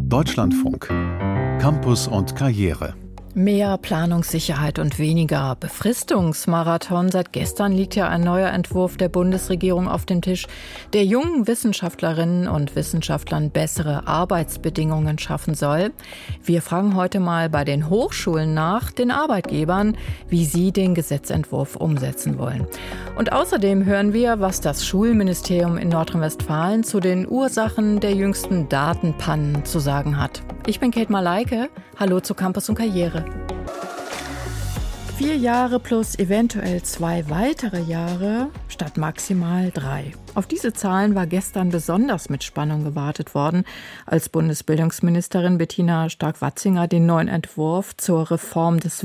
Deutschlandfunk. Campus und Karriere. Mehr Planungssicherheit und weniger Befristungsmarathon. Seit gestern liegt ja ein neuer Entwurf der Bundesregierung auf dem Tisch, der jungen Wissenschaftlerinnen und Wissenschaftlern bessere Arbeitsbedingungen schaffen soll. Wir fragen heute mal bei den Hochschulen nach, den Arbeitgebern, wie sie den Gesetzentwurf umsetzen wollen. Und außerdem hören wir, was das Schulministerium in Nordrhein-Westfalen zu den Ursachen der jüngsten Datenpannen zu sagen hat. Ich bin Kate Malayke. Hallo zu Campus und Karriere. 4 Jahre plus eventuell 2 weitere Jahre statt maximal 3. Auf diese Zahlen war gestern besonders mit Spannung gewartet worden, als Bundesbildungsministerin Bettina Stark-Watzinger den neuen Entwurf zur Reform des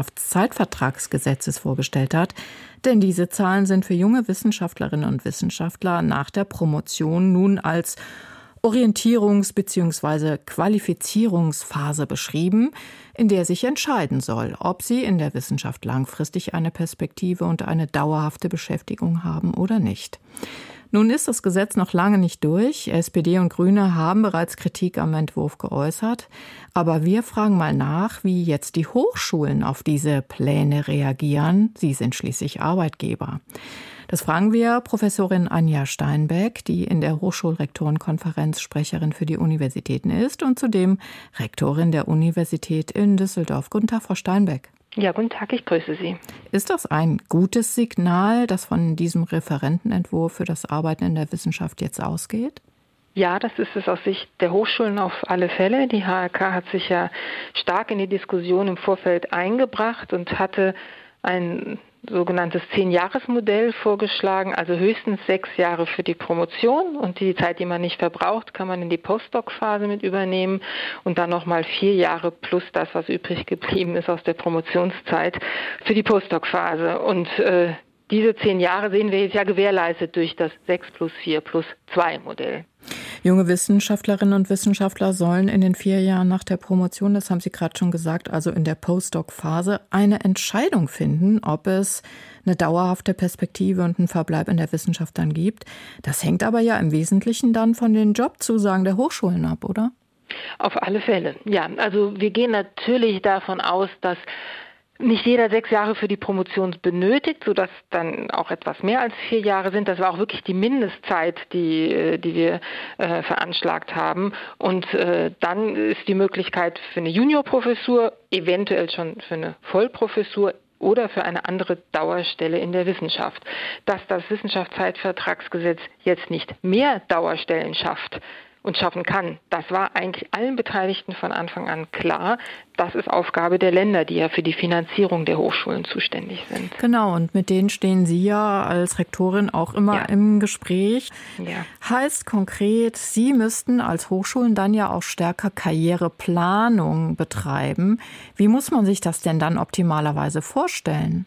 Wissenschaftszeitvertragsgesetzes vorgestellt hat. Denn diese Zahlen sind für junge Wissenschaftlerinnen und Wissenschaftler nach der Promotion nun als Orientierungs- bzw. Qualifizierungsphase beschrieben, in der sich entscheiden soll, ob sie in der Wissenschaft langfristig eine Perspektive und eine dauerhafte Beschäftigung haben oder nicht. Nun ist das Gesetz noch lange nicht durch. SPD und Grüne haben bereits Kritik am Entwurf geäußert. Aber wir fragen mal nach, wie jetzt die Hochschulen auf diese Pläne reagieren. Sie sind schließlich Arbeitgeber. Das fragen wir Professorin Anja Steinbeck, die in der Hochschulrektorenkonferenz Sprecherin für die Universitäten ist und zudem Rektorin der Universität in Düsseldorf. Guten Tag, Frau Steinbeck. Ja, guten Tag, ich grüße Sie. Ist das ein gutes Signal, das von diesem Referentenentwurf für das Arbeiten in der Wissenschaft jetzt ausgeht? Ja, das ist es aus Sicht der Hochschulen auf alle Fälle. Die HRK hat sich ja stark in die Diskussion im Vorfeld eingebracht und hatte ein sogenanntes 10-Jahres-Modell vorgeschlagen, also höchstens 6 Jahre für die Promotion und die Zeit, die man nicht verbraucht, kann man in die Postdoc-Phase mit übernehmen und dann nochmal 4 Jahre plus das, was übrig geblieben ist aus der Promotionszeit für die Postdoc-Phase. Und diese 10 Jahre sehen wir jetzt ja gewährleistet durch das 6 plus 4 plus 2 Modell. Junge Wissenschaftlerinnen und Wissenschaftler sollen in den 4 Jahren nach der Promotion, das haben Sie gerade schon gesagt, also in der Postdoc-Phase, eine Entscheidung finden, ob es eine dauerhafte Perspektive und einen Verbleib in der Wissenschaft dann gibt. Das hängt aber ja im Wesentlichen dann von den Jobzusagen der Hochschulen ab, oder? Auf alle Fälle, ja. Also wir gehen natürlich davon aus, dass nicht jeder 6 Jahre für die Promotion benötigt, sodass dann auch etwas mehr als 4 Jahre sind. Das war auch wirklich die Mindestzeit, die wir veranschlagt haben. Und dann ist die Möglichkeit für eine Juniorprofessur, eventuell schon für eine Vollprofessur oder für eine andere Dauerstelle in der Wissenschaft. Dass das Wissenschaftszeitvertragsgesetz jetzt nicht mehr Dauerstellen schafft und schaffen kann. Das war eigentlich allen Beteiligten von Anfang an klar. Das ist Aufgabe der Länder, die ja für die Finanzierung der Hochschulen zuständig sind. Genau, und mit denen stehen Sie ja als Rektorin auch immer im Gespräch. Ja. Heißt konkret, Sie müssten als Hochschulen dann ja auch stärker Karriereplanung betreiben. Wie muss man sich das denn dann optimalerweise vorstellen?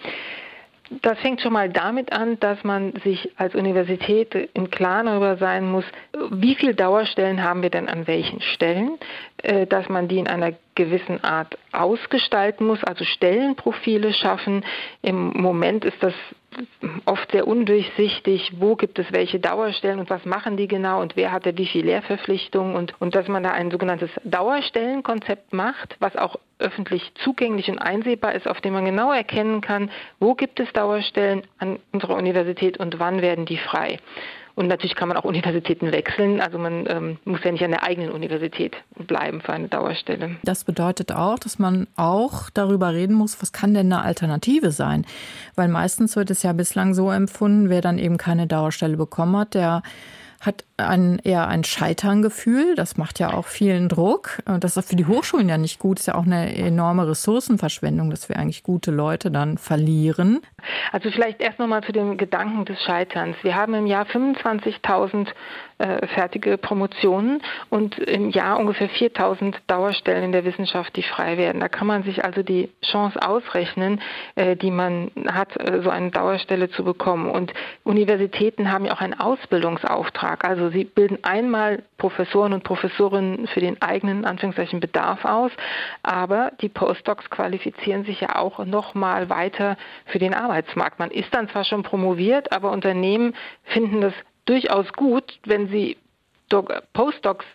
Das fängt schon mal damit an, dass man sich als Universität im Klaren darüber sein muss, wie viele Dauerstellen haben wir denn an welchen Stellen, dass man die in einer gewissen Art ausgestalten muss, also Stellenprofile schaffen. Im Moment ist das oft sehr undurchsichtig, wo gibt es welche Dauerstellen und was machen die genau und wer hat da wie viel Lehrverpflichtungen und dass man da ein sogenanntes Dauerstellenkonzept macht, was auch öffentlich zugänglich und einsehbar ist, auf dem man genau erkennen kann, wo gibt es Dauerstellen an unserer Universität und wann werden die frei. Und natürlich kann man auch Universitäten wechseln. Also man muss ja nicht an der eigenen Universität bleiben für eine Dauerstelle. Das bedeutet auch, dass man auch darüber reden muss, was kann denn eine Alternative sein? Weil meistens wird es ja bislang so empfunden, wer dann eben keine Dauerstelle bekommen hat, der hat eher ein Scheiterngefühl. Das macht ja auch vielen Druck. Das ist für die Hochschulen ja nicht gut. Das ist ja auch eine enorme Ressourcenverschwendung, dass wir eigentlich gute Leute dann verlieren. Also vielleicht erst nochmal zu dem Gedanken des Scheiterns. Wir haben im Jahr 25.000 fertige Promotionen und im Jahr ungefähr 4.000 Dauerstellen in der Wissenschaft, die frei werden. Da kann man sich also die Chance ausrechnen, die man hat, so eine Dauerstelle zu bekommen. Und Universitäten haben ja auch einen Ausbildungsauftrag. Also sie bilden einmal Professoren und Professorinnen für den eigenen, Anführungszeichen, Bedarf aus, aber die Postdocs qualifizieren sich ja auch nochmal weiter für den Arbeitsmarkt. Man ist dann zwar schon promoviert, aber Unternehmen finden das durchaus gut, wenn sie Postdocs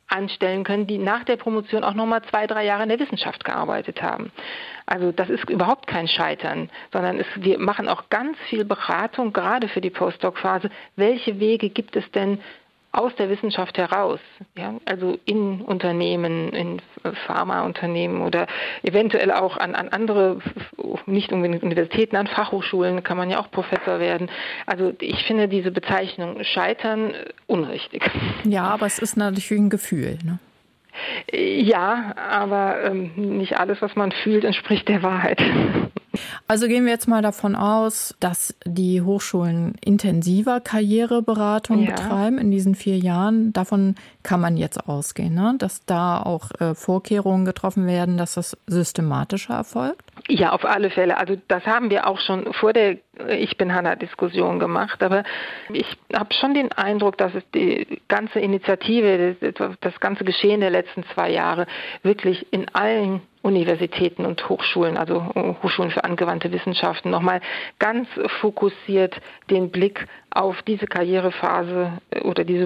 anstellen können, die nach der Promotion auch nochmal 2-3 Jahre in der Wissenschaft gearbeitet haben. Also das ist überhaupt kein Scheitern, sondern wir machen auch ganz viel Beratung, gerade für die Postdoc-Phase. Welche Wege gibt es denn aus der Wissenschaft heraus, ja, also in Unternehmen, in Pharmaunternehmen oder eventuell auch an andere, nicht unbedingt Universitäten, an Fachhochschulen kann man ja auch Professor werden. Also ich finde diese Bezeichnung Scheitern unrichtig. Ja, aber es ist natürlich ein Gefühl, ne? Ja, aber nicht alles, was man fühlt, entspricht der Wahrheit. Also gehen wir jetzt mal davon aus, dass die Hochschulen intensiver Karriereberatung betreiben in diesen 4 Jahren. Davon kann man jetzt ausgehen, ne? Dass da auch Vorkehrungen getroffen werden, dass das systematischer erfolgt? Ja, auf alle Fälle. Also das haben wir auch schon vor der Ich bin Hanna-Diskussion gemacht. Aber ich habe schon den Eindruck, dass es die ganze Initiative, das ganze Geschehen der letzten 2 Jahre wirklich in allen Universitäten und Hochschulen, also Hochschulen für angewandte Wissenschaften, nochmal ganz fokussiert den Blick auf diese Karrierephase oder diesen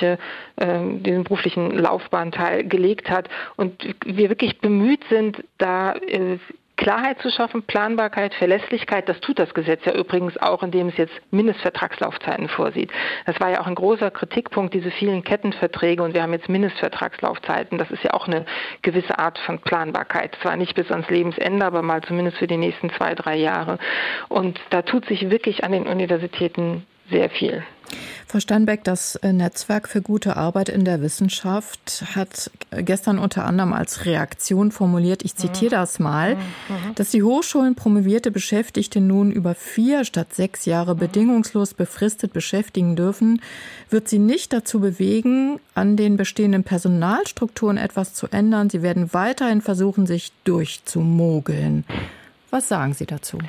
beruflichen Laufbahnteil gelegt hat und wir wirklich bemüht sind, da Klarheit zu schaffen, Planbarkeit, Verlässlichkeit. Das tut das Gesetz ja übrigens auch, indem es jetzt Mindestvertragslaufzeiten vorsieht. Das war ja auch ein großer Kritikpunkt, diese vielen Kettenverträge, und wir haben jetzt Mindestvertragslaufzeiten. Das ist ja auch eine gewisse Art von Planbarkeit. Zwar nicht bis ans Lebensende, aber mal zumindest für die nächsten 2-3 Jahre. Und da tut sich wirklich an den Universitäten sehr viel. Frau Steinbeck, das Netzwerk für gute Arbeit in der Wissenschaft hat gestern unter anderem als Reaktion formuliert, ich zitiere das mal, dass die Hochschulen promovierte Beschäftigte nun über 4 statt 6 Jahre bedingungslos befristet beschäftigen dürfen, wird sie nicht dazu bewegen, an den bestehenden Personalstrukturen etwas zu ändern. Sie werden weiterhin versuchen, sich durchzumogeln. Was sagen Sie dazu?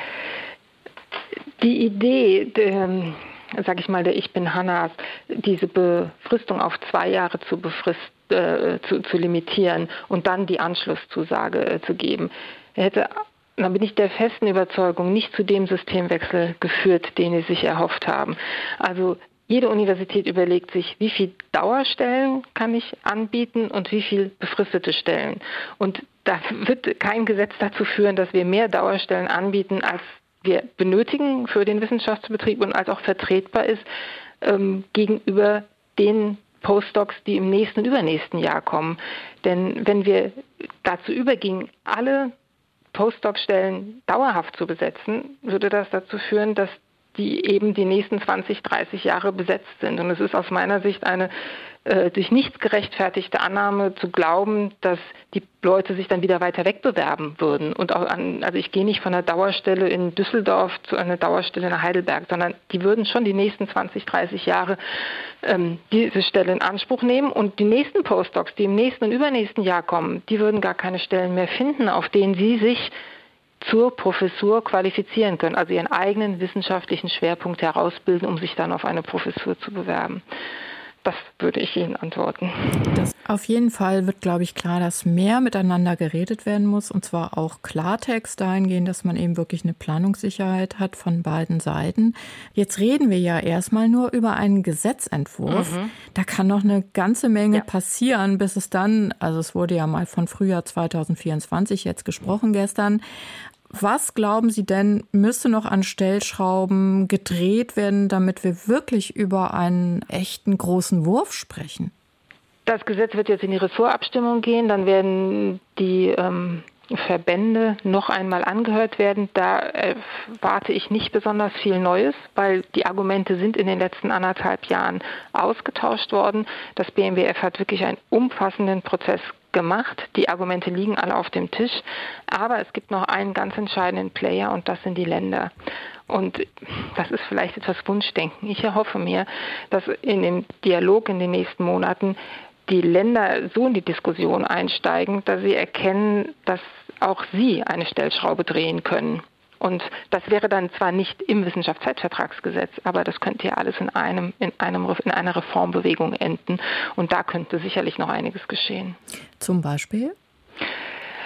Die Idee, sag ich mal, der Ich bin Hannas, diese Befristung auf 2 Jahre zu limitieren und dann die Anschlusszusage zu geben, da bin ich der festen Überzeugung, nicht zu dem Systemwechsel geführt, den sie sich erhofft haben. Also jede Universität überlegt sich, wie viel Dauerstellen kann ich anbieten und wie viel befristete Stellen. Und da wird kein Gesetz dazu führen, dass wir mehr Dauerstellen anbieten, als wir benötigen für den Wissenschaftsbetrieb und als auch vertretbar ist gegenüber den Postdocs, die im nächsten und übernächsten Jahr kommen. Denn wenn wir dazu übergingen, alle Postdoc-Stellen dauerhaft zu besetzen, würde das dazu führen, dass die eben die nächsten 20, 30 Jahre besetzt sind. Und es ist aus meiner Sicht eine durch nichts gerechtfertigte Annahme zu glauben, dass die Leute sich dann wieder weiter wegbewerben würden. Und auch also ich gehe nicht von einer Dauerstelle in Düsseldorf zu einer Dauerstelle in Heidelberg, sondern die würden schon die nächsten 20, 30 Jahre diese Stelle in Anspruch nehmen. Und die nächsten Postdocs, die im nächsten und übernächsten Jahr kommen, die würden gar keine Stellen mehr finden, auf denen sie sich zur Professur qualifizieren können, also ihren eigenen wissenschaftlichen Schwerpunkt herausbilden, um sich dann auf eine Professur zu bewerben. Das würde ich Ihnen antworten. Auf jeden Fall wird, glaube ich, klar, dass mehr miteinander geredet werden muss, und zwar auch Klartext dahingehend, dass man eben wirklich eine Planungssicherheit hat von beiden Seiten. Jetzt reden wir ja erstmal nur über einen Gesetzentwurf. Da kann noch eine ganze Menge passieren, bis es dann, also es wurde ja mal von Frühjahr 2024 jetzt gesprochen gestern. Was glauben Sie denn, müsste noch an Stellschrauben gedreht werden, damit wir wirklich über einen echten großen Wurf sprechen? Das Gesetz wird jetzt in die Ressortabstimmung gehen, dann werden die Verbände noch einmal angehört werden. Da erwarte ich nicht besonders viel Neues, weil die Argumente sind in den letzten 1,5 Jahren ausgetauscht worden. Das BMWF hat wirklich einen umfassenden Prozess gemacht. Die Argumente liegen alle auf dem Tisch. Aber es gibt noch einen ganz entscheidenden Player, und das sind die Länder. Und das ist vielleicht etwas Wunschdenken. Ich erhoffe mir, dass in dem Dialog in den nächsten Monaten die Länder so in die Diskussion einsteigen, dass sie erkennen, dass auch sie eine Stellschraube drehen können. Und das wäre dann zwar nicht im Wissenschaftszeitvertragsgesetz, aber das könnte ja alles in einer Reformbewegung enden. Und da könnte sicherlich noch einiges geschehen. Zum Beispiel?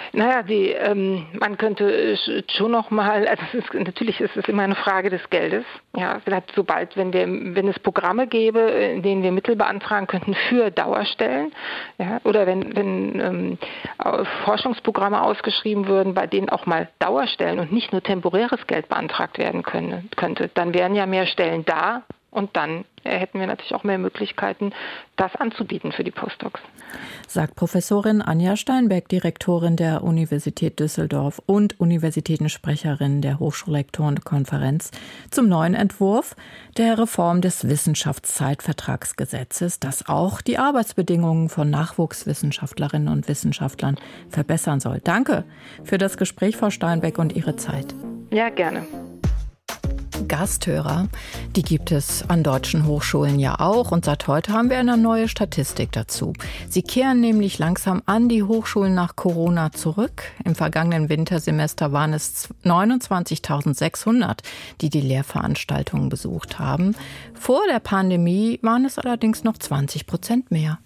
Naja, man könnte schon noch mal, also natürlich ist es immer eine Frage des Geldes. Ja, vielleicht wenn es Programme gäbe, in denen wir Mittel beantragen könnten für Dauerstellen, ja, oder wenn Forschungsprogramme ausgeschrieben würden, bei denen auch mal Dauerstellen und nicht nur temporäres Geld beantragt werden könnte, dann wären ja mehr Stellen da. Und dann hätten wir natürlich auch mehr Möglichkeiten, das anzubieten für die Postdocs. Sagt Professorin Anja Steinbeck, Direktorin der Universität Düsseldorf und Universitätensprecherin der Hochschulrektorenkonferenz zum neuen Entwurf der Reform des Wissenschaftszeitvertragsgesetzes, das auch die Arbeitsbedingungen von Nachwuchswissenschaftlerinnen und Wissenschaftlern verbessern soll. Danke für das Gespräch, Frau Steinbeck, und Ihre Zeit. Ja, gerne. Gasthörer, die gibt es an deutschen Hochschulen ja auch, und seit heute haben wir eine neue Statistik dazu. Sie kehren nämlich langsam an die Hochschulen nach Corona zurück. Im vergangenen Wintersemester waren es 29.600, die Lehrveranstaltungen besucht haben. Vor der Pandemie waren es allerdings noch 20% mehr.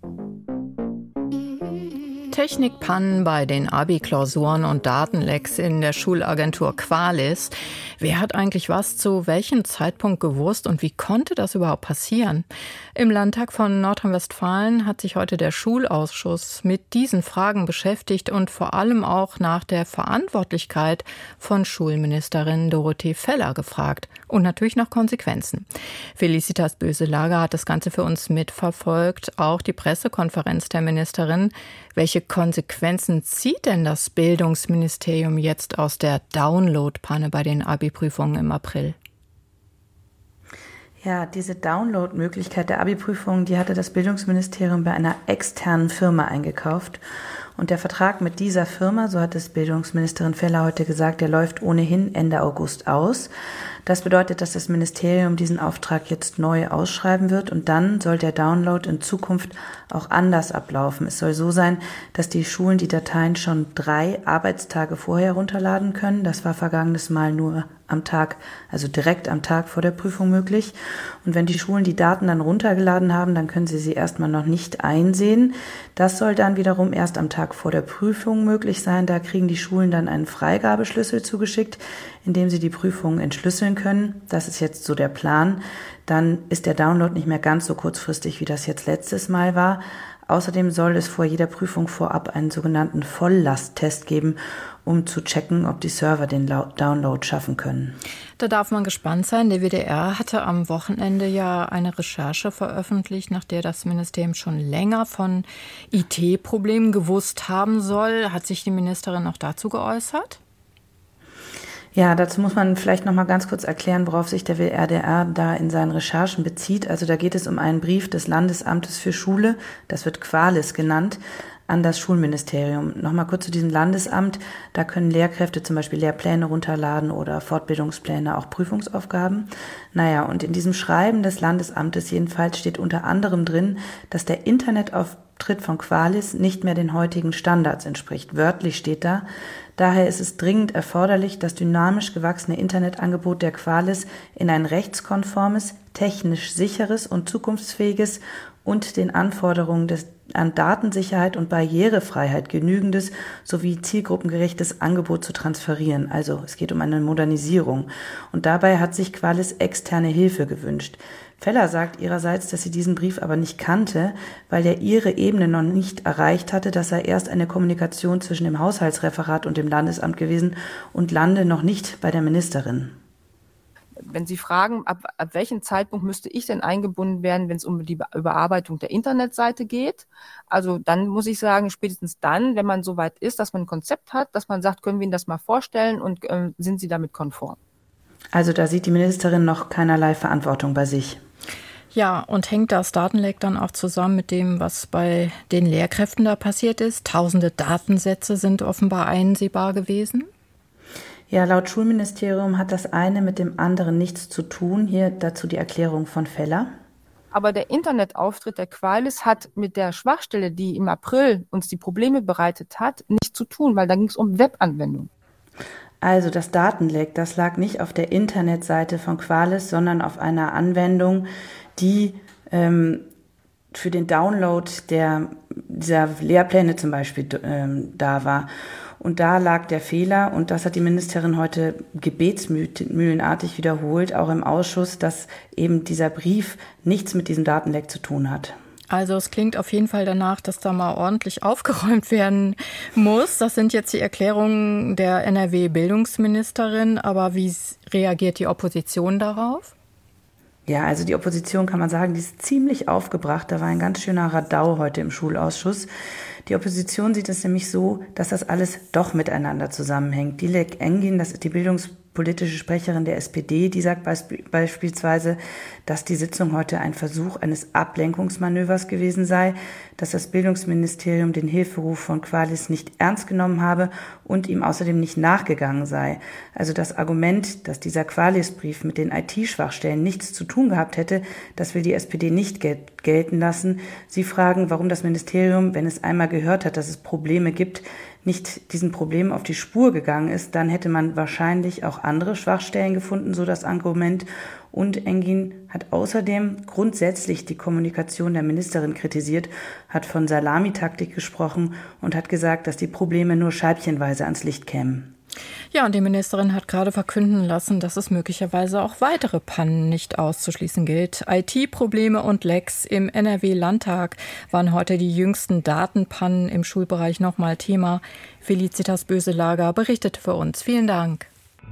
Technikpannen bei den Abi-Klausuren und Datenlecks in der Schulagentur Qualys. Wer hat eigentlich was zu welchem Zeitpunkt gewusst und wie konnte das überhaupt passieren? Im Landtag von Nordrhein-Westfalen hat sich heute der Schulausschuss mit diesen Fragen beschäftigt und vor allem auch nach der Verantwortlichkeit von Schulministerin Dorothee Feller gefragt und natürlich nach Konsequenzen. Felicitas Böselager hat das Ganze für uns mitverfolgt, auch die Pressekonferenz der Ministerin. Welche Konsequenzen zieht denn das Bildungsministerium jetzt aus der Download-Panne bei den Abi-Prüfungen im April? Ja, diese Download-Möglichkeit der Abi-Prüfungen, die hatte das Bildungsministerium bei einer externen Firma eingekauft. Und der Vertrag mit dieser Firma, so hat es Bildungsministerin Feller heute gesagt, der läuft ohnehin Ende August aus. Das bedeutet, dass das Ministerium diesen Auftrag jetzt neu ausschreiben wird und dann soll der Download in Zukunft auch anders ablaufen. Es soll so sein, dass die Schulen die Dateien schon 3 Arbeitstage vorher runterladen können. Das war vergangenes Mal nur am Tag, also direkt am Tag vor der Prüfung möglich. Und wenn die Schulen die Daten dann runtergeladen haben, dann können sie erstmal noch nicht einsehen. Das soll dann wiederum erst am Tag vor der Prüfung möglich sein. Da kriegen die Schulen dann einen Freigabeschlüssel zugeschickt, in dem sie die Prüfungen entschlüsseln können. Das ist jetzt so der Plan. Dann ist der Download nicht mehr ganz so kurzfristig, wie das jetzt letztes Mal war. Außerdem soll es vor jeder Prüfung vorab einen sogenannten Volllasttest geben, um zu checken, ob die Server den Download schaffen können. Da darf man gespannt sein. Der WDR hatte am Wochenende ja eine Recherche veröffentlicht, nach der das Ministerium schon länger von IT-Problemen gewusst haben soll. Hat sich die Ministerin noch dazu geäußert? Ja, dazu muss man vielleicht noch mal ganz kurz erklären, worauf sich der WDR da in seinen Recherchen bezieht. Also da geht es um einen Brief des Landesamtes für Schule, das wird Qualys genannt, an das Schulministerium. Nochmal kurz zu diesem Landesamt. Da können Lehrkräfte zum Beispiel Lehrpläne runterladen oder Fortbildungspläne, auch Prüfungsaufgaben. Naja, und in diesem Schreiben des Landesamtes jedenfalls steht unter anderem drin, dass der Internetauftritt von Qualys nicht mehr den heutigen Standards entspricht. Wörtlich steht da: Daher ist es dringend erforderlich, das dynamisch gewachsene Internetangebot der Qualys in ein rechtskonformes, technisch sicheres und zukunftsfähiges und den Anforderungen an Datensicherheit und Barrierefreiheit genügendes sowie zielgruppengerechtes Angebot zu transferieren. Also es geht um eine Modernisierung. Und dabei hat sich Qualys externe Hilfe gewünscht. Feller sagt ihrerseits, dass sie diesen Brief aber nicht kannte, weil er ihre Ebene noch nicht erreicht hatte. Das sei erst eine Kommunikation zwischen dem Haushaltsreferat und dem Landesamt gewesen und lande noch nicht bei der Ministerin. Wenn Sie fragen, ab welchem Zeitpunkt müsste ich denn eingebunden werden, wenn es um die Überarbeitung der Internetseite geht? Also dann muss ich sagen, spätestens dann, wenn man so weit ist, dass man ein Konzept hat, dass man sagt, können wir Ihnen das mal vorstellen und sind Sie damit konform? Also da sieht die Ministerin noch keinerlei Verantwortung bei sich. Ja, und hängt das Datenleck dann auch zusammen mit dem, was bei den Lehrkräften da passiert ist? Tausende Datensätze sind offenbar einsehbar gewesen. Ja, laut Schulministerium hat das eine mit dem anderen nichts zu tun. Hier dazu die Erklärung von Feller. Aber der Internetauftritt der Qualys hat mit der Schwachstelle, die im April uns die Probleme bereitet hat, nichts zu tun, weil da ging es um Webanwendungen. Also das Datenleck, das lag nicht auf der Internetseite von Qualys, sondern auf einer Anwendung, die für den Download dieser Lehrpläne zum Beispiel da war. Und da lag der Fehler, und das hat die Ministerin heute gebetsmühlenartig wiederholt, auch im Ausschuss, dass eben dieser Brief nichts mit diesem Datenleck zu tun hat. Also es klingt auf jeden Fall danach, dass da mal ordentlich aufgeräumt werden muss. Das sind jetzt die Erklärungen der NRW-Bildungsministerin. Aber wie reagiert die Opposition darauf? Ja, also die Opposition, kann man sagen, die ist ziemlich aufgebracht. Da war ein ganz schöner Radau heute im Schulausschuss. Die Opposition sieht es nämlich so, dass das alles doch miteinander zusammenhängt. Dilek Engin, das ist die bildungspolitische Sprecherin der SPD, die sagt beispielsweise, dass die Sitzung heute ein Versuch eines Ablenkungsmanövers gewesen sei, dass das Bildungsministerium den Hilferuf von Qualis nicht ernst genommen habe und ihm außerdem nicht nachgegangen sei. Also das Argument, dass dieser Qualis-Brief mit den IT-Schwachstellen nichts zu tun gehabt hätte, das will die SPD nicht gelten lassen. Sie fragen, warum das Ministerium, wenn es einmal gehört hat, dass es Probleme gibt, nicht diesen Problemen auf die Spur gegangen ist, dann hätte man wahrscheinlich auch andere Schwachstellen gefunden, so das Argument. Und Engin hat außerdem grundsätzlich die Kommunikation der Ministerin kritisiert, hat von Salamitaktik gesprochen und hat gesagt, dass die Probleme nur scheibchenweise ans Licht kämen. Ja, und die Ministerin hat gerade verkünden lassen, dass es möglicherweise auch weitere Pannen nicht auszuschließen gilt. IT-Probleme und Lecks im NRW-Landtag waren heute die jüngsten Datenpannen im Schulbereich nochmal Thema. Felicitas Böselager berichtete für uns. Vielen Dank.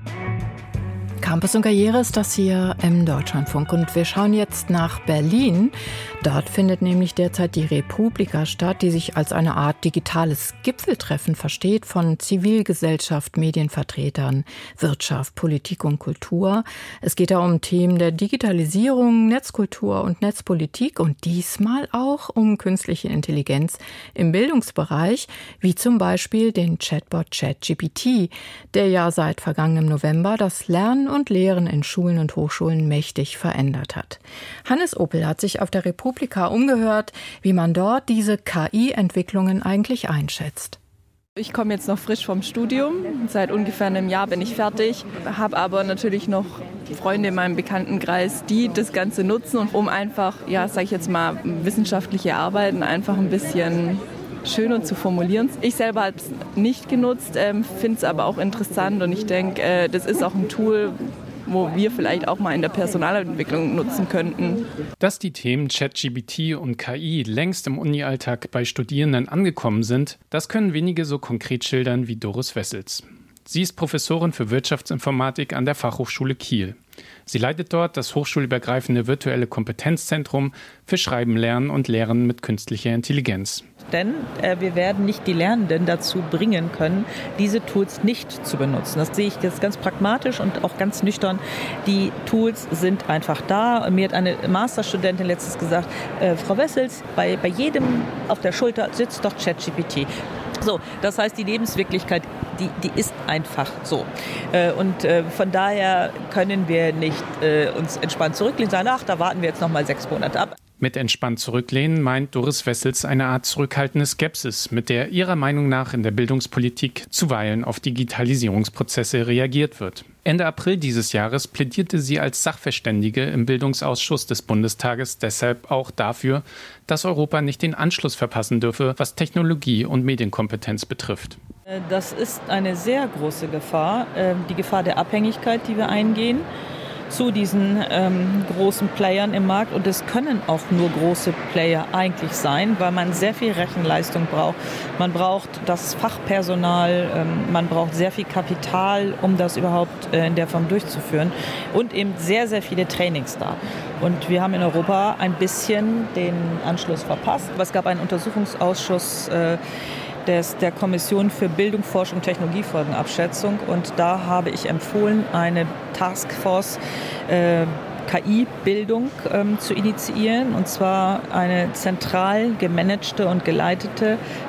Campus und Karriere ist das hier im Deutschlandfunk. Und wir schauen jetzt nach Berlin. Dort findet nämlich derzeit die Republika statt, die sich als eine Art digitales Gipfeltreffen versteht von Zivilgesellschaft, Medienvertretern, Wirtschaft, Politik und Kultur. Es geht da um Themen der Digitalisierung, Netzkultur und Netzpolitik und diesmal auch um künstliche Intelligenz im Bildungsbereich, wie zum Beispiel den Chatbot ChatGPT, der ja seit vergangenem November das Lernen und Lehren in Schulen und Hochschulen mächtig verändert hat. Hannes Opel hat sich auf der Republika umgehört, wie man dort diese KI-Entwicklungen eigentlich einschätzt. Ich komme jetzt noch frisch vom Studium. Seit ungefähr einem Jahr bin ich fertig, habe aber natürlich noch Freunde in meinem Bekanntenkreis, die das Ganze nutzen, um einfach, ja, sage ich jetzt mal, wissenschaftliche Arbeiten einfach ein bisschen schöner zu formulieren. Ich selber habe es nicht genutzt, finde es aber auch interessant und ich denke, das ist auch ein Tool, wo wir vielleicht auch mal in der Personalentwicklung nutzen könnten. Dass die Themen ChatGPT und KI längst im Uni-Alltag bei Studierenden angekommen sind, das können wenige so konkret schildern wie Doris Wessels. Sie ist Professorin für Wirtschaftsinformatik an der Fachhochschule Kiel. Sie leitet dort das hochschulübergreifende virtuelle Kompetenzzentrum für Schreiben, Lernen und Lehren mit künstlicher Intelligenz. Denn wir werden nicht die Lernenden dazu bringen können, diese Tools nicht zu benutzen. Das sehe ich jetzt ganz pragmatisch und auch ganz nüchtern. Die Tools sind einfach da. Mir hat eine Masterstudentin letztens gesagt, Frau Wessels, bei jedem auf der Schulter sitzt doch ChatGPT. So, das heißt, die Lebenswirklichkeit, die ist einfach so. Von daher können wir nicht uns entspannt zurücklehnen und sagen, ach, da warten wir jetzt noch mal 6 Monate ab. Mit entspannt zurücklehnen meint Doris Wessels eine Art zurückhaltende Skepsis, mit der ihrer Meinung nach in der Bildungspolitik zuweilen auf Digitalisierungsprozesse reagiert wird. Ende April dieses Jahres plädierte sie als Sachverständige im Bildungsausschuss des Bundestages deshalb auch dafür, dass Europa nicht den Anschluss verpassen dürfe, was Technologie- und Medienkompetenz betrifft. Das ist eine sehr große Gefahr, die Gefahr der Abhängigkeit, die wir eingehen zu diesen großen Playern im Markt. Und es können auch nur große Player eigentlich sein, weil man sehr viel Rechenleistung braucht. Man braucht das Fachpersonal, man braucht sehr viel Kapital, um das überhaupt in der Form durchzuführen. Und eben sehr, sehr viele Trainings da. Und wir haben in Europa ein bisschen den Anschluss verpasst. Es gab einen Untersuchungsausschuss der Kommission für Bildung, Forschung und Technologiefolgenabschätzung. Und da habe ich empfohlen, eine Taskforce KI-Bildung zu initiieren. Und zwar eine zentral gemanagte und geleitete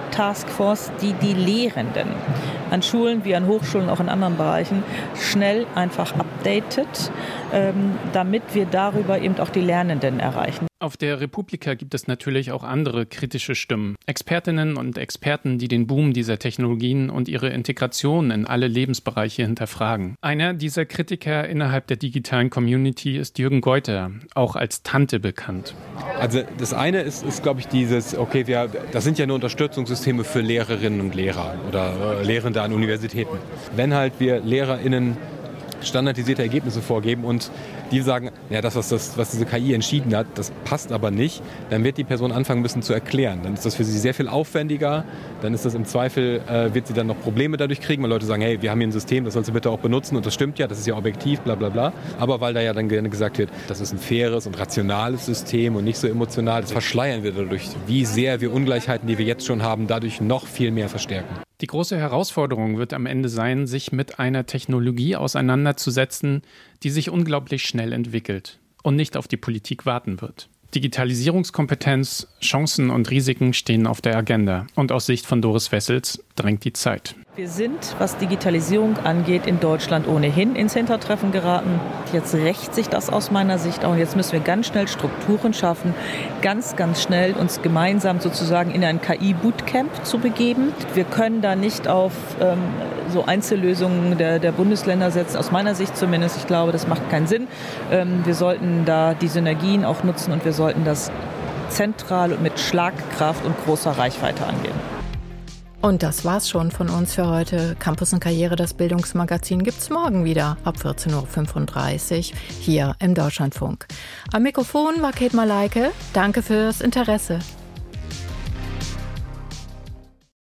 Taskforce, die die Lehrenden an Schulen wie an Hochschulen, auch in anderen Bereichen, schnell einfach updatet, damit wir darüber eben auch die Lernenden erreichen. Auf der Republika gibt es natürlich auch andere kritische Stimmen. Expertinnen und Experten, die den Boom dieser Technologien und ihre Integration in alle Lebensbereiche hinterfragen. Einer dieser Kritiker innerhalb der digitalen Community ist Jürgen Geuter, auch als Tante bekannt. Also das eine ist glaube ich, das sind ja nur Unterstützungssysteme für Lehrerinnen und Lehrer oder Lehrende an Universitäten. Wenn halt wir LehrerInnen standardisierte Ergebnisse vorgeben und die sagen, ja, das, was diese KI entschieden hat, das passt aber nicht, dann wird die Person anfangen müssen zu erklären. Dann ist das für sie sehr viel aufwendiger, dann ist das im Zweifel, wird sie dann noch Probleme dadurch kriegen, weil Leute sagen, hey, wir haben hier ein System, das sollst du bitte auch benutzen und das stimmt ja, das ist ja objektiv, bla bla bla. Aber weil da ja dann gerne gesagt wird, das ist ein faires und rationales System und nicht so emotional, das verschleiern wir dadurch, wie sehr wir Ungleichheiten, die wir jetzt schon haben, dadurch noch viel mehr verstärken. Die große Herausforderung wird am Ende sein, sich mit einer Technologie auseinanderzusetzen, die sich unglaublich schnell entwickelt und nicht auf die Politik warten wird. Digitalisierungskompetenz, Chancen und Risiken stehen auf der Agenda. Und aus Sicht von Doris Wessels drängt die Zeit. Wir sind, was Digitalisierung angeht, in Deutschland ohnehin ins Hintertreffen geraten. Jetzt rächt sich das aus meiner Sicht auch. Und jetzt müssen wir ganz schnell Strukturen schaffen, ganz, ganz schnell uns gemeinsam sozusagen in ein KI-Bootcamp zu begeben. Wir können da nicht auf so Einzellösungen der Bundesländer setzen, aus meiner Sicht zumindest. Ich glaube, das macht keinen Sinn. Wir sollten da die Synergien auch nutzen und wir sollten das zentral und mit Schlagkraft und großer Reichweite angehen. Und das war's schon von uns für heute. Campus und Karriere, das Bildungsmagazin, gibt's morgen wieder ab 14.35 Uhr hier im Deutschlandfunk. Am Mikrofon war Kate Malayke. Danke fürs Interesse.